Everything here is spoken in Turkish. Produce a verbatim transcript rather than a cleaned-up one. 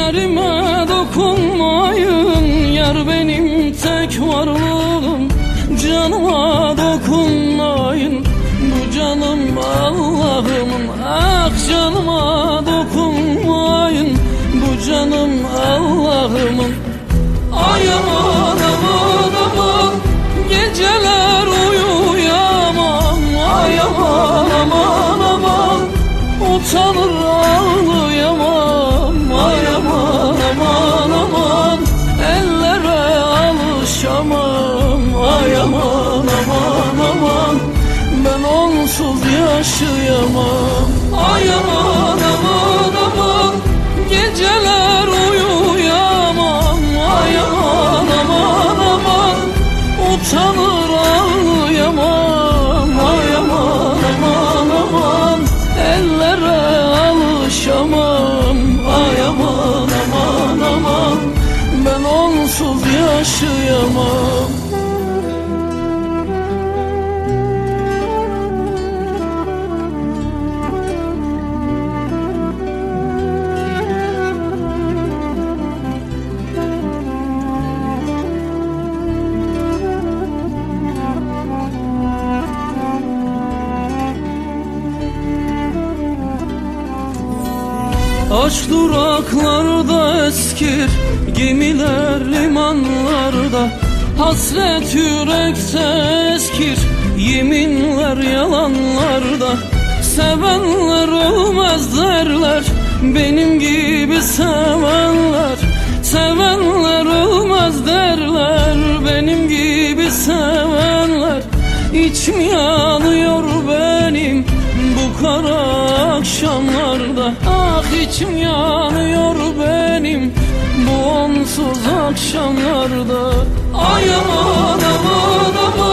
Ellerime dokunmayın, yar benim tek varlığım. Canıma dokunmayın, bu canım Allah'ımın. Ah canıma dokunmayın, bu canım Allah'ımın. Ay aman aman aman, geceler uyuyamam. Ay aman aman aman, utanır ağlayamam. Ay aman aman aman, ellere alışamam. Ay aman aman aman, ben onsuz yaşayamam. Ay aman aman aman, geceler uyuyamam. Ay aman aman aman, utanır ağlayamam. Ay aman aman aman, ellere alışamam. Ay aman aman aman, ben onsuz yaşayamam. Aşk duraklarda eskir, gemiler limanlarda. Hasret yürekte eskir, yeminler yalanlarda. Sevenler ölmez derler, benim gibi sevenler. Sevenler ölmez derler, benim gibi sevenler. İçim yanıyor benim bu kara akşamlarda. Ah içim yanıyor benim bu onsuz akşamlarda. Ay aman aman aman,